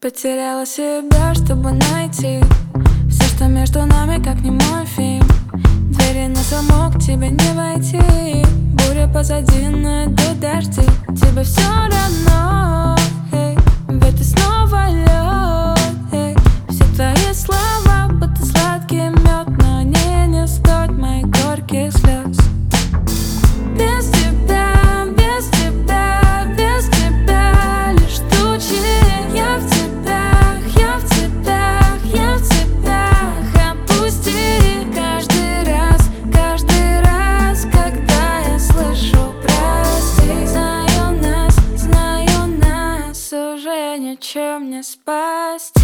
Потеряла себя, чтобы найти все, что между нами, как немой фильм. Двери на замок, тебе не войти. Буря позади, но идут дожди. Тебе все равно, эй, в это снова лед, эй. Все твои слова, будто сладкий мед, но они не стоят моих горьких слез. Без тебя, без тебя, без тебя лишь тучи. Я в тебя, я в тебя, я в тебя. Отпусти каждый раз, когда я слышу прости. Знаю нас уже ничем не спасти.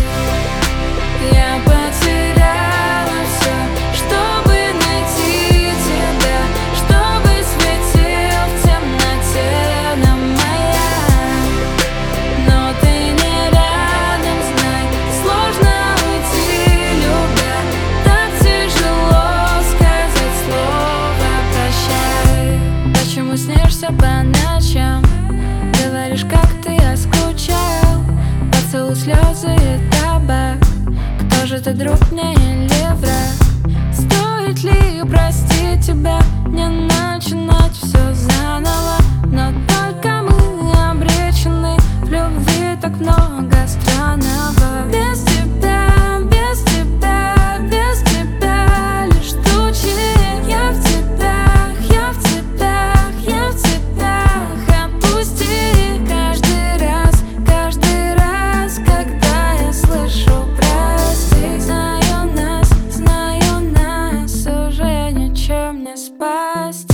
Я потеряла все, чтобы найти тебя, чтобы светил в темноте нам маяк. Но ты не рядом, знай, сложно уйти, любя. Так тяжело сказать слово прощай. Почему снишься по ночам? Говоришь, как ты, я скучал. Поцелуй, слезы и табак. Кто же ты, друг мне или враг? Стоит ли простить тебя, не начинать все заново? Но только мы обречены, в любви так много странного. Без тебя, без тебя, без тебя лишь тучи. Я в тебя, я в тебя, я в тебя. Отпусти каждый раз, когда я слышу прости. Знаю нас уже ничем не спасти.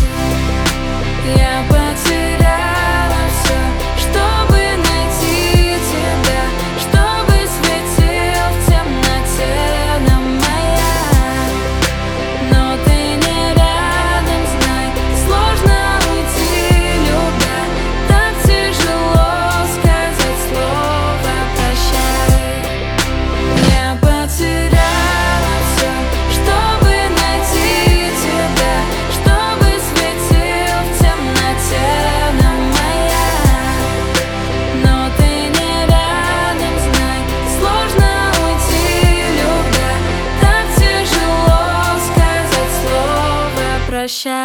Я потеряла все, чтобы найти тебя, чтобы светил в темноте нам маяк. Но ты не рядом, знай, сложно уйти, любя. Так тяжело сказать слово прощай. Я потеряла все, чтобы найти тебя, чтобы светил в темноте нам маяк. Но ты не рядом, знай, сложно уйти, любя. Так тяжело сказать слово прощай.